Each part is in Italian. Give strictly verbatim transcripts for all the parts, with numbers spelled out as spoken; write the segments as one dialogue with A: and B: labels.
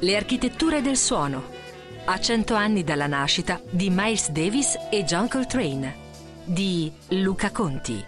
A: Le architetture del suono. A cento anni dalla nascita di Miles Davis e John Coltrane, di Luca Conti.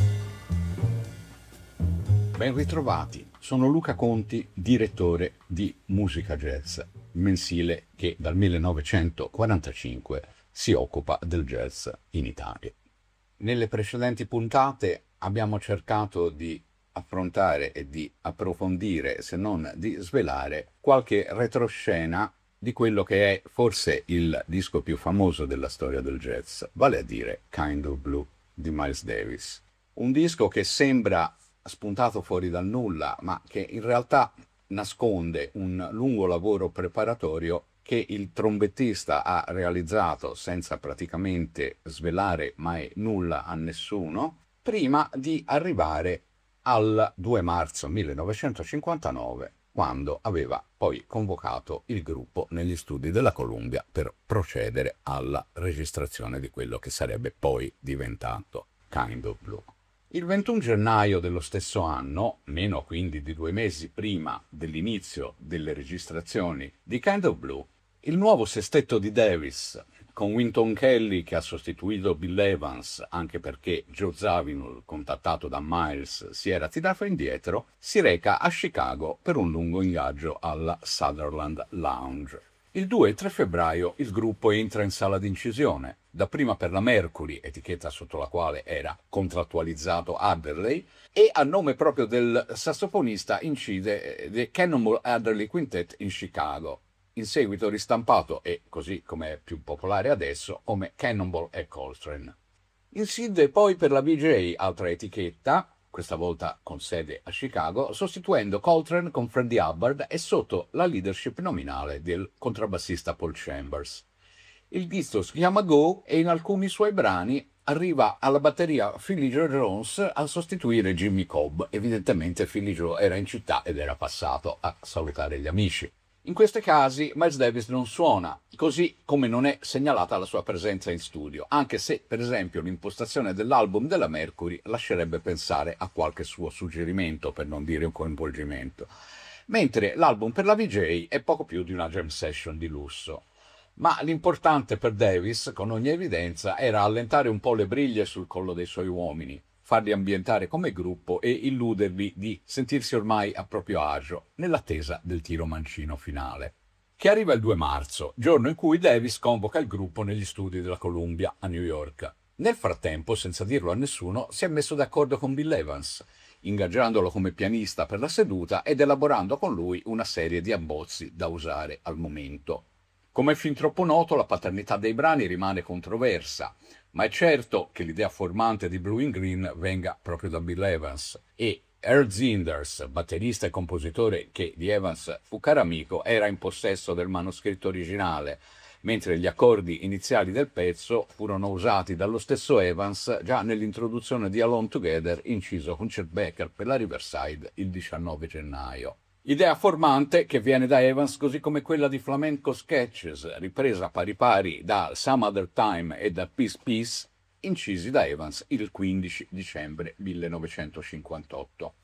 B: Ben ritrovati, sono Luca Conti, direttore di Musica Jazz, mensile che dal millenovecentoquarantacinque si occupa del jazz in Italia. Nelle precedenti puntate abbiamo cercato di affrontare e di approfondire, se non di svelare, qualche retroscena di quello che è forse il disco più famoso della storia del jazz, vale a dire Kind of Blue di Miles Davis. Un disco che sembra spuntato fuori dal nulla, ma che in realtà nasconde un lungo lavoro preparatorio che il trombettista ha realizzato senza praticamente svelare mai nulla a nessuno, prima di arrivare al due marzo millenovecentocinquantanove, quando aveva poi convocato il gruppo negli studi della Columbia per procedere alla registrazione di quello che sarebbe poi diventato Kind of Blue. Il ventuno gennaio dello stesso anno, meno quindi di due mesi prima dell'inizio delle registrazioni di Kind of Blue, il nuovo sestetto di Davis, con Wynton Kelly che ha sostituito Bill Evans, anche perché Joe Zawinul, contattato da Miles, si era tirato indietro, si reca a Chicago per un lungo ingaggio alla Sutherland Lounge. Il due e tre febbraio il gruppo entra in sala d'incisione, dapprima per la Mercury, etichetta sotto la quale era contrattualizzato Adderley, e a nome proprio del sassofonista incide The Cannonball Adderley Quintet in Chicago, in seguito ristampato, e così come è più popolare adesso, come Cannonball e Coltrane. Incide poi per la V J, altra etichetta, questa volta con sede a Chicago, sostituendo Coltrane con Freddie Hubbard e sotto la leadership nominale del contrabbassista Paul Chambers. Il disco si chiama Go e in alcuni suoi brani arriva alla batteria Philly Joe Jones a sostituire Jimmy Cobb. Evidentemente Philly Joe era in città ed era passato a salutare gli amici. In questi casi Miles Davis non suona, così come non è segnalata la sua presenza in studio, anche se, per esempio, l'impostazione dell'album della Mercury lascerebbe pensare a qualche suo suggerimento, per non dire un coinvolgimento, mentre l'album per la V J è poco più di una jam session di lusso. Ma l'importante per Davis, con ogni evidenza, era allentare un po' le briglie sul collo dei suoi uomini, farli ambientare come gruppo e illuderli di sentirsi ormai a proprio agio nell'attesa del tiro mancino finale, che arriva il due marzo, giorno in cui Davis convoca il gruppo negli studi della Columbia a New York. Nel frattempo, senza dirlo a nessuno, si è messo d'accordo con Bill Evans, ingaggiandolo come pianista per la seduta ed elaborando con lui una serie di abbozzi da usare al momento. Come è fin troppo noto, la paternità dei brani rimane controversa, ma è certo che l'idea formante di Blue in Green venga proprio da Bill Evans, e Earl Zinders, batterista e compositore che di Evans fu caro amico, era in possesso del manoscritto originale, mentre gli accordi iniziali del pezzo furono usati dallo stesso Evans già nell'introduzione di Alone Together, inciso con Chet Baker per la Riverside il diciannove gennaio. Idea formante che viene da Evans, così come quella di Flamenco Sketches, ripresa pari pari da Some Other Time e da Peace Peace, incisi da Evans il quindici dicembre millenovecentocinquantotto.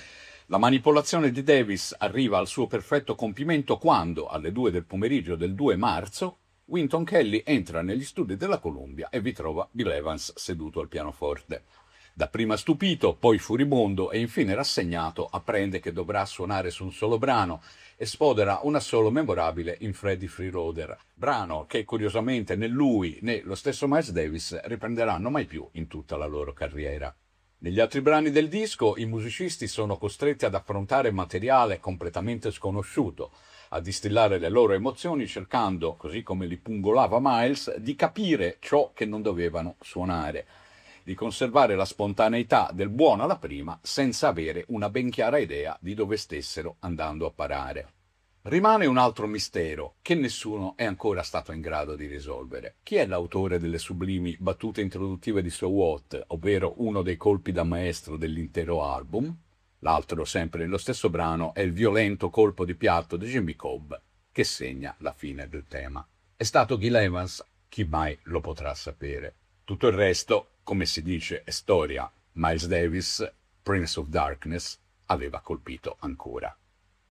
B: La manipolazione di Davis arriva al suo perfetto compimento quando, alle due del pomeriggio del due marzo, Wynton Kelly entra negli studi della Columbia e vi trova Bill Evans seduto al pianoforte. Dapprima stupito, poi furibondo e infine rassegnato, apprende che dovrà suonare su un solo brano e sfodera un assolo memorabile in Freddie Freeloader, brano che curiosamente né lui né lo stesso Miles Davis riprenderanno mai più in tutta la loro carriera. Negli altri brani del disco i musicisti sono costretti ad affrontare materiale completamente sconosciuto, a distillare le loro emozioni cercando, così come li pungolava Miles, di capire ciò che non dovevano suonare, di conservare la spontaneità del buono alla prima senza avere una ben chiara idea di dove stessero andando a parare. Rimane un altro mistero che nessuno è ancora stato in grado di risolvere. Chi è l'autore delle sublimi battute introduttive di So What, ovvero uno dei colpi da maestro dell'intero album? L'altro, sempre nello stesso brano, è il violento colpo di piatto di Jimmy Cobb che segna la fine del tema. È stato Gil Evans? Chi mai lo potrà sapere? Tutto il resto, come si dice, è storia. Miles Davis, Prince of Darkness, aveva colpito ancora.